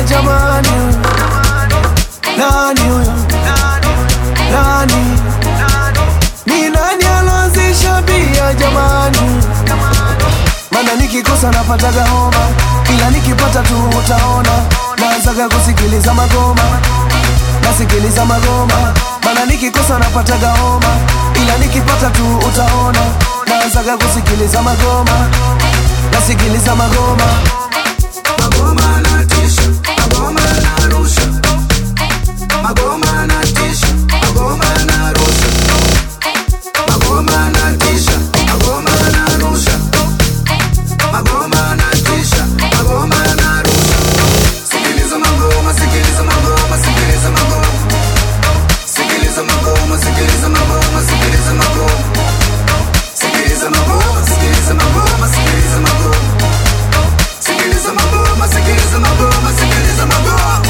jamani? Nani huyo? Nani? Ni nani aloanzisha bia jamani? Mana nikikosa napataga homa, ila nikipata tu utaona. Naanzaga kusikiliza magoma, nasikiliza magoma. Mana nikikosa napataga homa, ila nikipata tu utaona. Naanzaga kusikiliza magoma, nasikiliza magoma. Magoma na tisha, magoma na rusha. Magoma na tisha, magoma na rusha. Magoma na tisha, magoma na rusha. Magoma na tisha, magoma na rusha. Sikiliza magoma, sikiliza magoma, sikiliza magoma. Sikiliza magoma, sikiliza magoma, sikiliza magoma. Sikiliza magoma, sikiliza magoma, sikiliza magoma. Sikiliza magoma, sikiliza magoma, sikiliza magoma.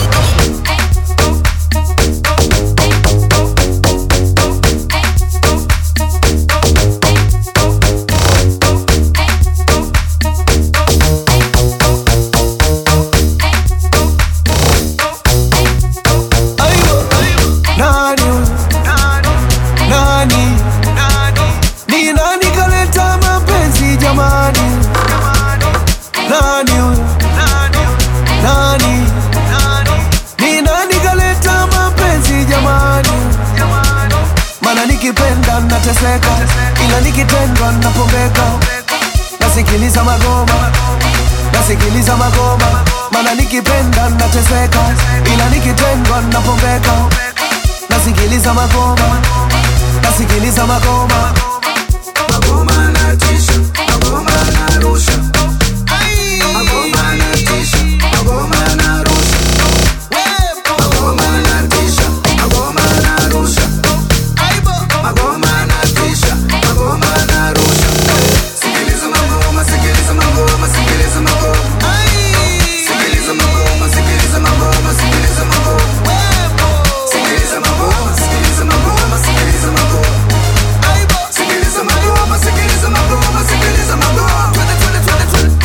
Nikipenda nateseka, ila nikitendwa napongeka. Nasikiliza magoma, nasikiliza magoma. Mana nikipenda nateseka, ila nikitendwa napongeka. Nasikiliza magoma, nasikiliza magoma. Magoma na tisha, magoma na rusha. Magoma na tisha, magoma na rusha. Magoma na tisha, magoma na rusha. Magoma na tisha, magoma na rusha. Sikiliza magoma, sikiliza magoma, sikiliza magoma. Sikiliza magoma, sikiliza magoma, sikiliza magoma. Sikiliza magoma, sikiliza magoma, sikiliza magoma. Sikiliza magoma, sikiliza magoma, sikiliza magoma. Twende, twende, twende, twende.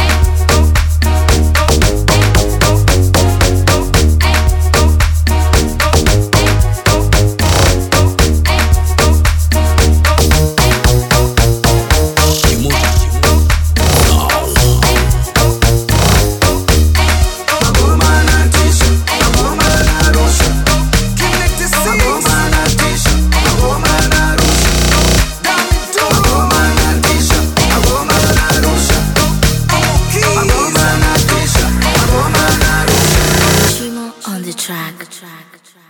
On the track.